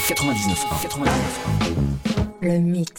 99.1. Le mix.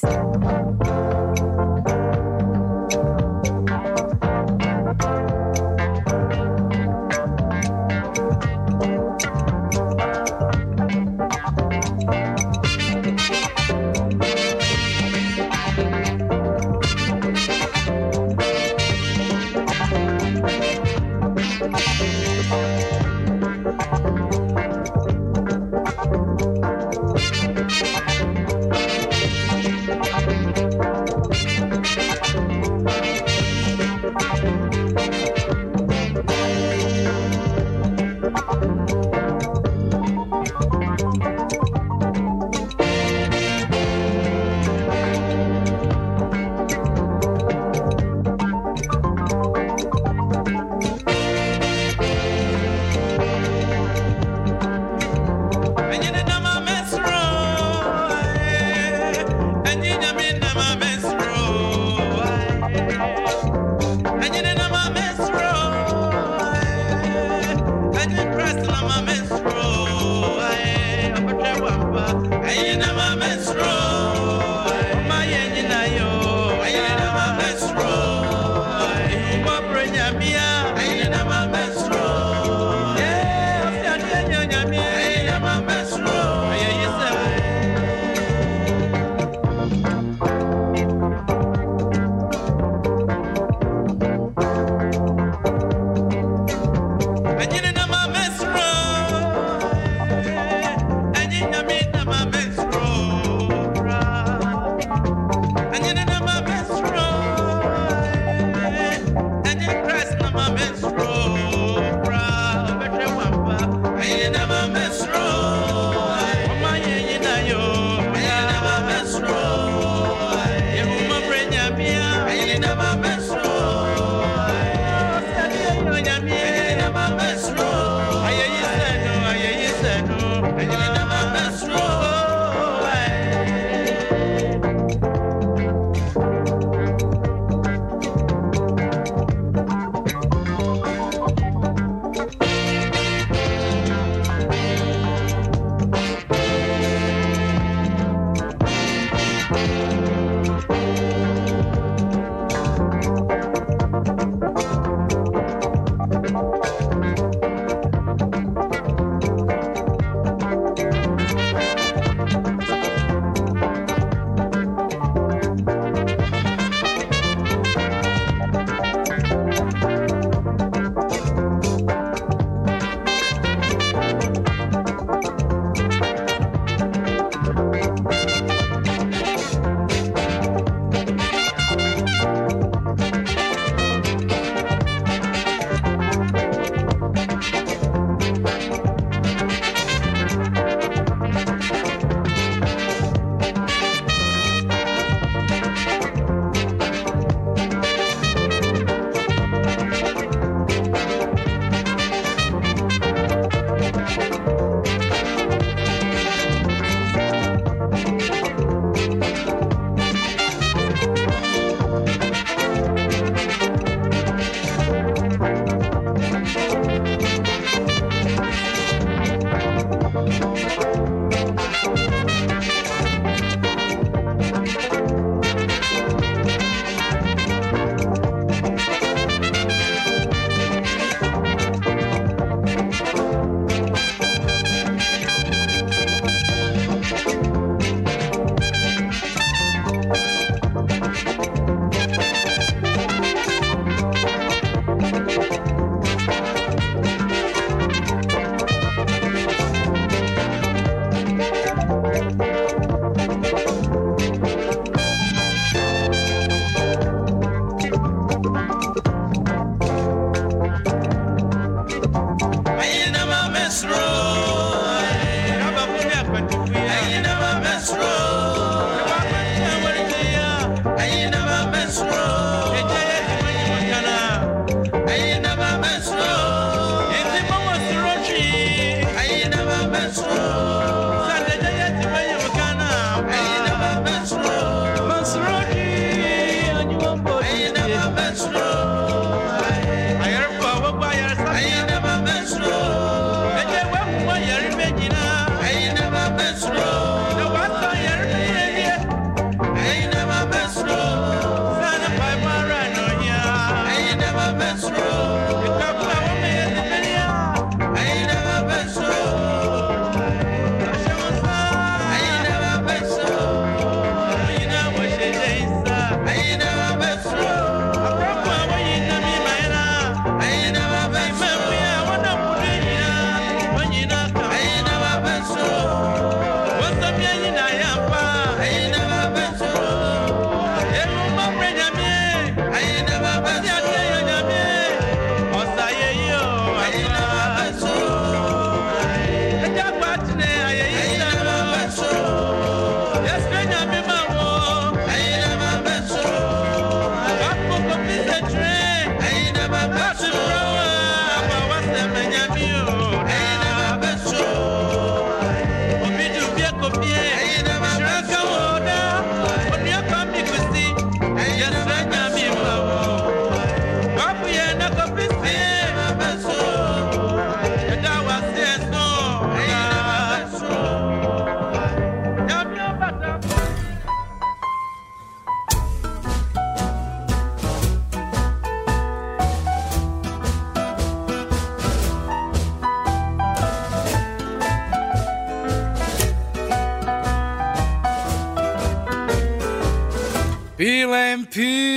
Pilem,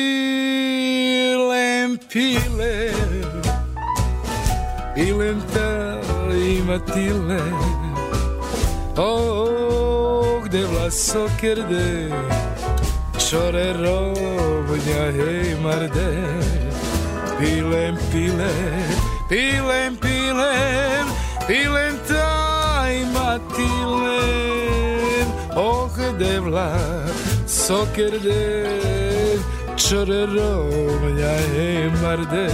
pilem, pilem, pilem ta imatile. Oh, gde vlasokerde, čore rovnja, hej marde. Pilem, pilem, pilem, pilem, pilem ta imatilem. Oh, gde vlasokerde, čore rovnja, hej marde.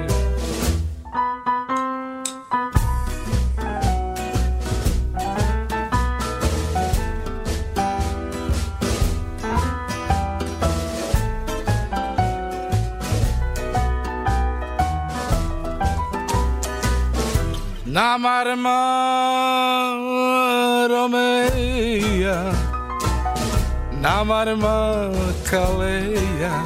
Namarma Romeja, namarma Kaleja.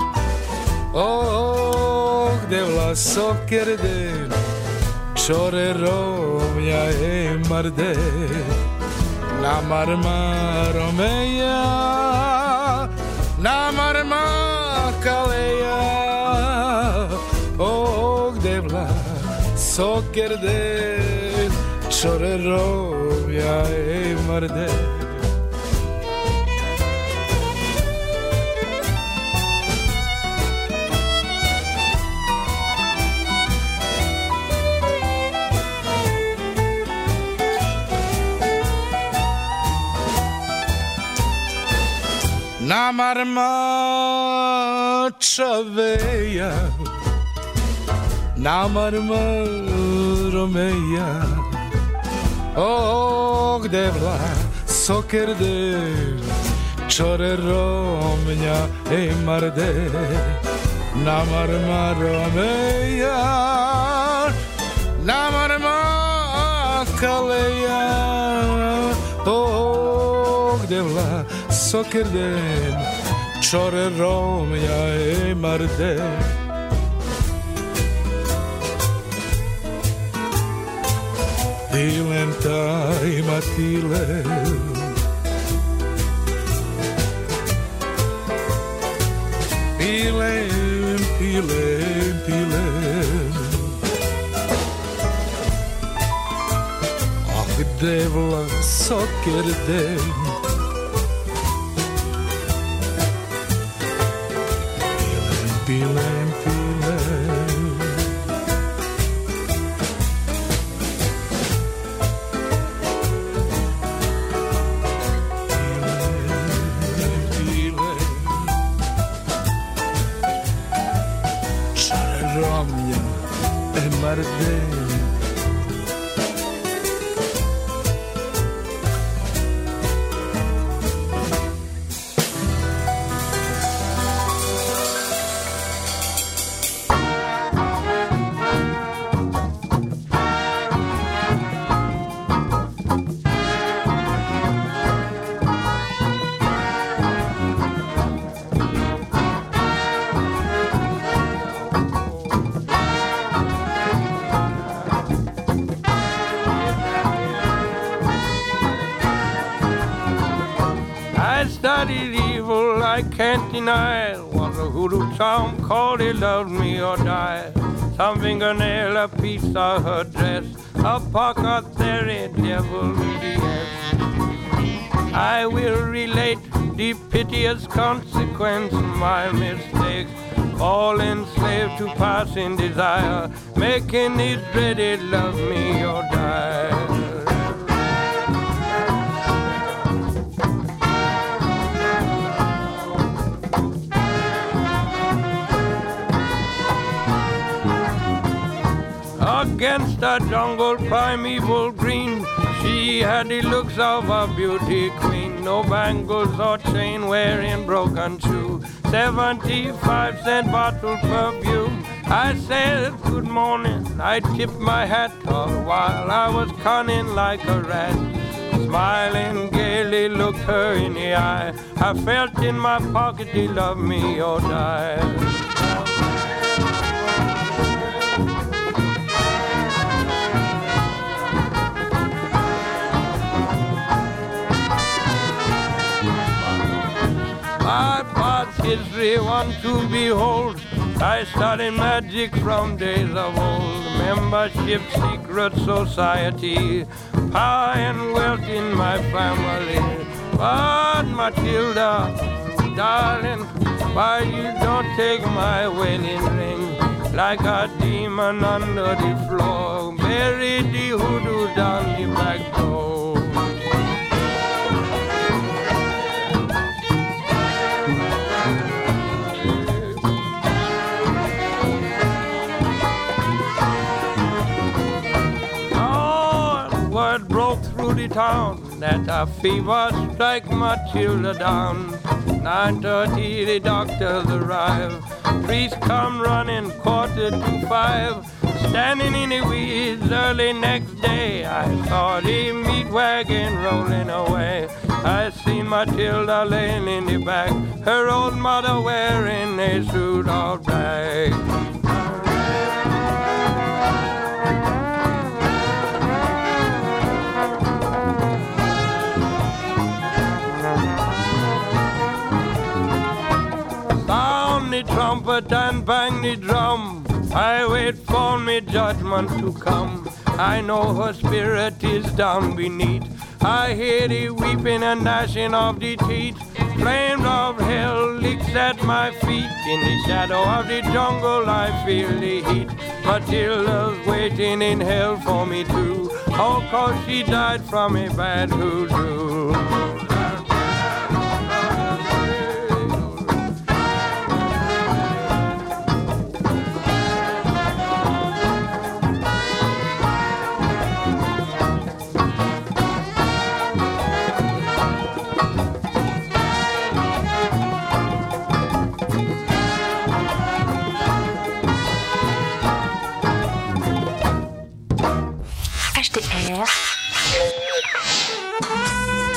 Oh, gde vlasokerde, čore rovnja, hej marde. Namarma Romeja, namarma Kaleja. Oh, gde vlasokerde, čore rovnja, hej marde. Namarma Čaveja, namarma Romeja. Oh, gde vlasokerde, čore rovnja, hej marde. Namarma Romeja, namarma Kaleja. Oh, gde vlasokerde, čore rovnja, hej marde. Pilem ta imatilem, pilem, pilem, pilem. Ah, gde vlasokerde, pilem, pilem. Marde. Studied evil, I can't deny it. Was a hoodoo charm called He Loved Me or Die. Some fingernail, a piece of her dress, a pocket theory, devil yes. I will relate the piteous consequence of my mistakes. All enslaved to passing desire, making it dreaded love me or die. Against the jungle primeval green, she had the looks of a beauty queen. No bangles or chain wearing broken shoe, 75-cent bottle perfume. I said good morning, I tipped my hat all while I was cunning like a rat. Smiling gaily looked her in the eye, I felt in my pocket He loved me or die. My parts history one to behold. I studied magic from days of old. Membership, secret society, power and wealth in my family. But Matilda, darling, why you don't take my wedding ring? Like a demon under the floor, bury the hoodoo down the back door. Oh, word broke through the town that a fever strike Matilda down. 9:30 the doctors arrive. Priest come running 4:45. Standing in the weeds early next day, I saw the meat wagon rolling away. I seen Matilda laying in the back, her old mother wearing a suit of black. The trumpet and bang the drum, I wait for me judgment to come. I know her spirit is down beneath. I hear the weeping and gnashing of the teeth. Flames of hell licks at my feet. In the shadow of the jungle I feel the heat. Matilda's waiting in hell for me too. Oh, 'cause she died from a bad hoodoo. HDR.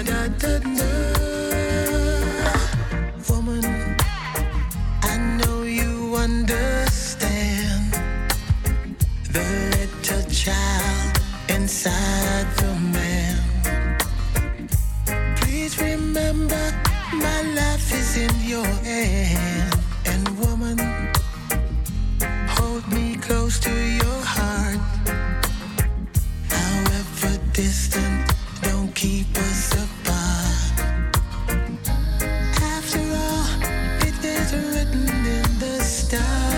Woman, I know you understand the little child inside the man. Please remember, my life is in your hand. And woman, hold me close to your heart. However distant, don't keep us apart. After all, it is written in the stars.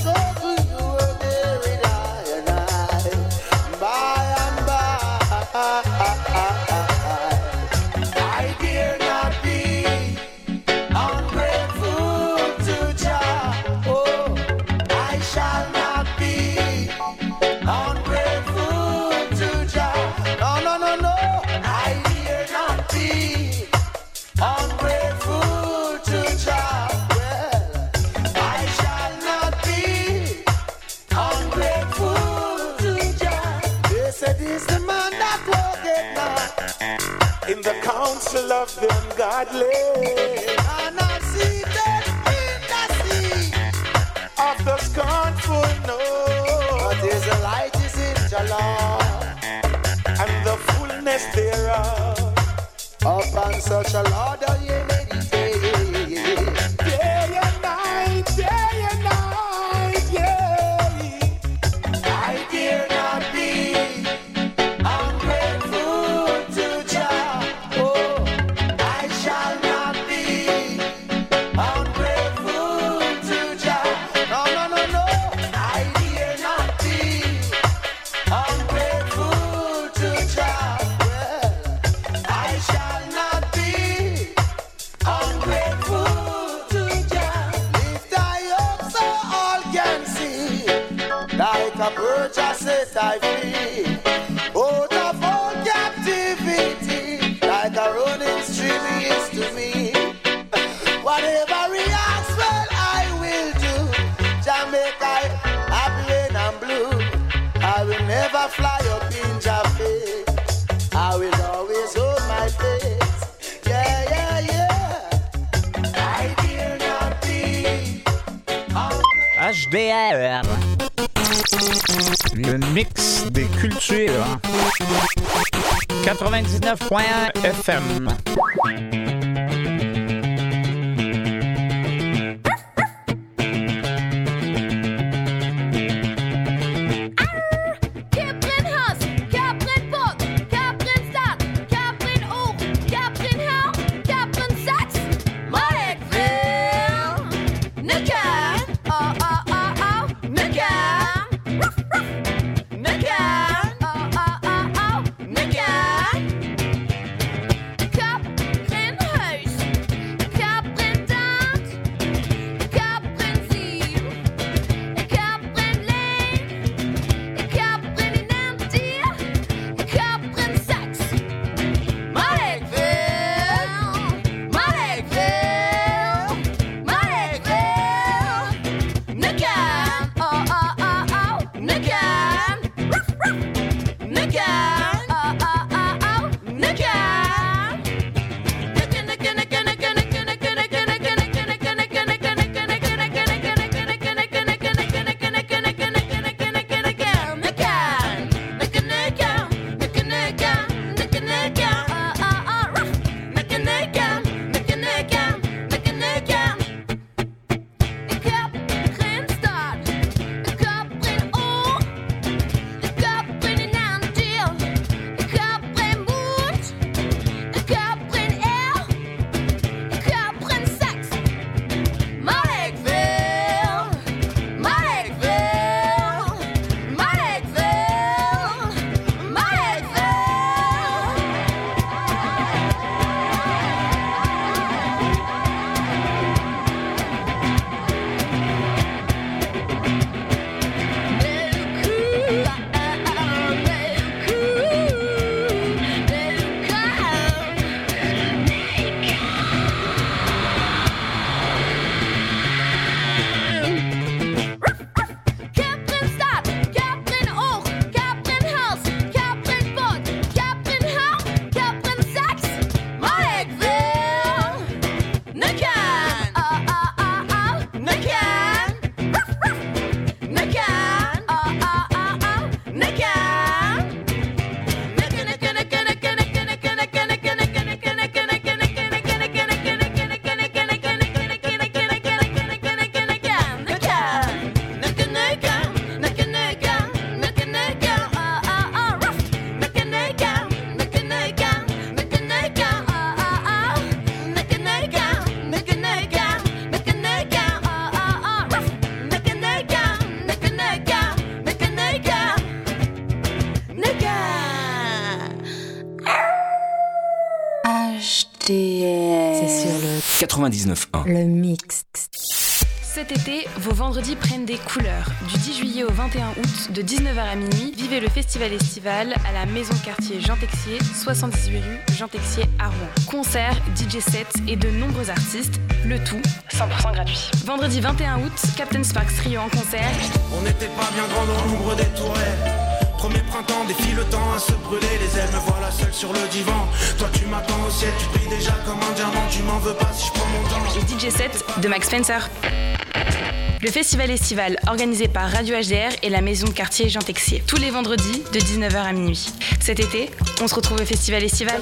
so you were there with I and I. By and by, I dare not be ungrateful to Jah. Oh, I shall not be ungrateful to Jah. No, no, no, no. I dare not be ungrateful to Jah. Well, I shall not be ungrateful to Jah. They said he's the man that walketh not in the counsel of the ungodly, and not seated in the seat of the scornful. No, but his light is in Jah Lord, and the fullness thereof. Upon such a Lord, oh, ye meditate day and night, yeah. I dare not be ungrateful to Jah. Oh, I shall not be ungrateful to Jah. No, no, no, no. I dare not be ungrateful to Jah. Well, I shall not be ungrateful to Jah. Lift I up so all can see, like a bird just set I free, out of all captivity, like a running stream he is to me. Whatever he asks, well, I will do. Jamaica, happy when I'm blue. I will never fly up in Jah face. I will always hold my place. Yeah, yeah, yeah. I dare not be HDR. Le mix des cultures. 99.1 FM. Captain Huss, Captain Buck, Captain Stat, Captain Oak, Captain Howe, Captain Sax, Marekville, Nukan, oh, oh, oh, oh, Nukan, ruff, ruff, Nukan, oh, oh, oh, oh, Nukan, Captain 99.1. Le mix. Cet été, vos vendredis prennent des couleurs. Du 10 juillet au 21 août, de 19h à minuit, vivez le festival estival à la maison quartier Jean Texier, 78 rue Jean Texier à Rouen. Concerts, DJ sets et de nombreux artistes, le tout 100% gratuit. Vendredi 21 août, Captain Sparks Trio en concert. On n'était pas bien grand dans l'ombre des tourelles. Premier printemps, défie le temps à se brûler les ailes. Me voilà seul sur le divan. Toi tu m'attends au ciel, tu brilles déjà comme un diamant. Tu m'en veux pas si je prends mon temps. Et DJ set de Max Spencer. Le festival estival organisé par Radio HDR et la maison de quartier Jean Texier. Tous les vendredis de 19h à minuit. Cet été, on se retrouve au festival estival.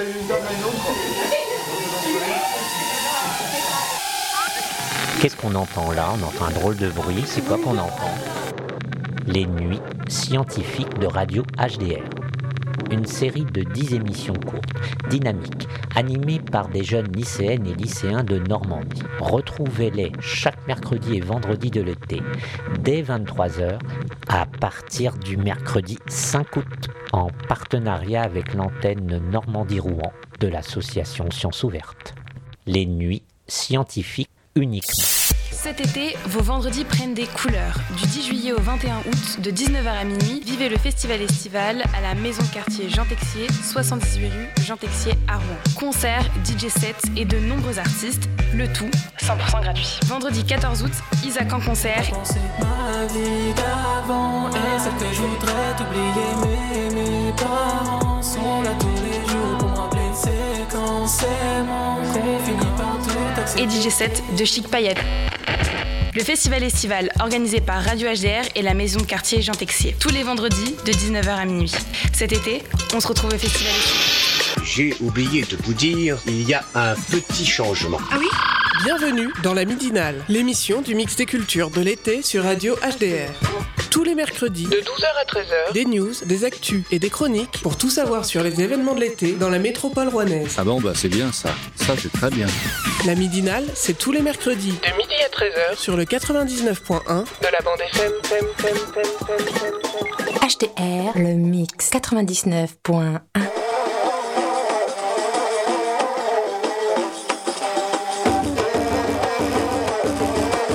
Qu'est-ce qu'on entend là? On entend un drôle de bruit. C'est quoi qu'on entend? Les nuits scientifiques de Radio HDR. Une série de 10 émissions courtes, dynamiques, animées par des jeunes lycéennes et lycéens de Normandie. Retrouvez-les chaque mercredi et vendredi de l'été, dès 23h, à partir du mercredi 5 août, en partenariat avec l'antenne Normandie-Rouen de l'association Sciences Ouvertes. Les nuits scientifiques uniquement. Cet été, vos vendredis prennent des couleurs. Du 10 juillet au 21 août, de 19h à minuit, vivez le festival estival à la maison quartier Jean Texier, 78 rue Jean Texier à Rouen. Concerts, DJ sets et de nombreux artistes, le tout 100% gratuit. Vendredi 14 août, Isaac en concert. Ma vie d'avant et celle que je voudrais t'oublier, mais mes parents sont là tous les jours pour me rappeler quand c'est mon qu'on finit par tout accepter. Et DJ set de Chic Paillettes. Le festival estival organisé par Radio HDR et la maison de quartier Jean Texier. Tous les vendredis de 19h à minuit. Cet été, on se retrouve au festival estival. J'ai oublié de vous dire, il y a un petit changement. Ah oui ? Bienvenue dans la Midinale, l'émission du mix des cultures de l'été sur Radio HDR. Tous les mercredis, de 12h à 13h, des news, des actus et des chroniques pour tout savoir sur les événements de l'été dans la métropole rouennaise. Ah bon, bah c'est bien ça. Ça, c'est très bien. La Midinale, c'est tous les mercredis, de midi à 13h, sur le 99.1 de la bande FM. HDR, le mix 99.1.